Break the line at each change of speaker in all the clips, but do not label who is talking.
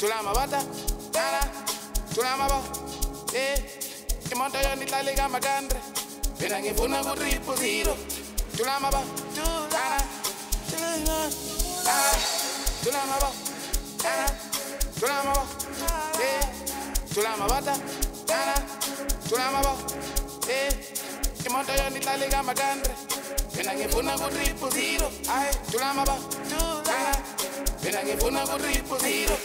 Tulamabata, Nana, Tulamaba, Imoto yoni taliga magandre, Pena ngifuna kutriple zero. Tulamaba, Nana, Tulamaba, Nana, Tulamaba, Tulamabata, Nana, Tulamaba, Imoto yoni taliga magandre, Pena ngifuna kutriple zero. Tulamaba, Nana, Pena ngifuna kutriple zero.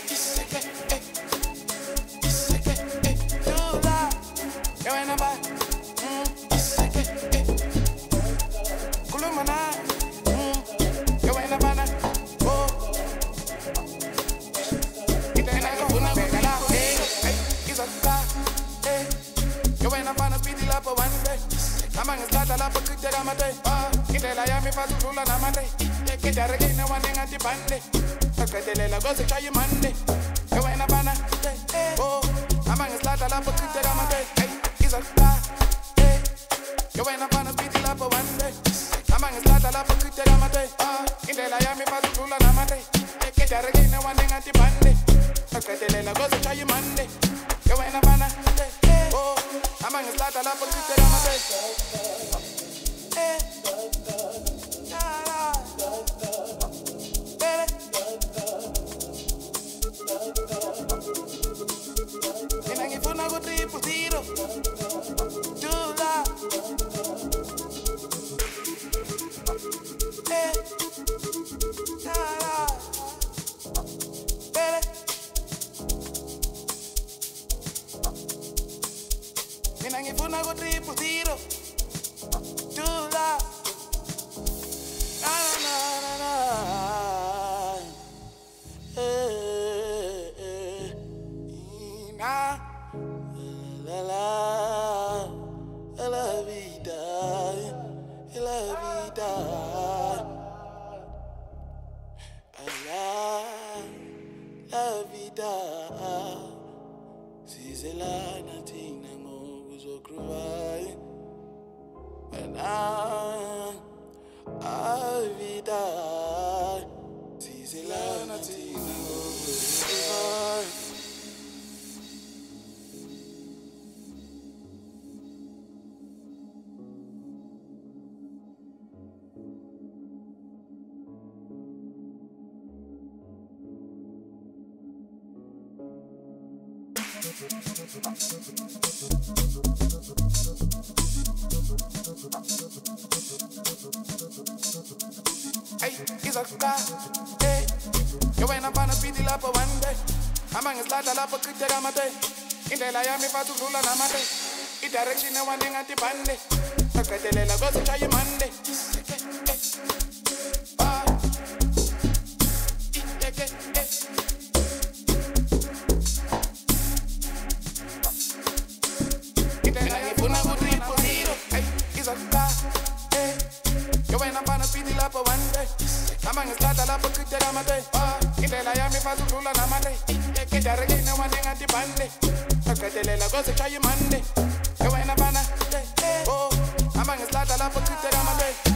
Hey, it's a sky. Hey, yo when I'm gonna speed it up one day. I'm gonna start a lap of good day. In the Miami Fatu Lula Namate. It direction no one at the bande. Okay, the Lagos to try your Monday. I'm gonna start a lap of good day. In the Miami Fatu Lula Namate. It direction no one at the bande. Okay, the Lagos to try your Monday. Yo when I'm gonna start a lap of good day.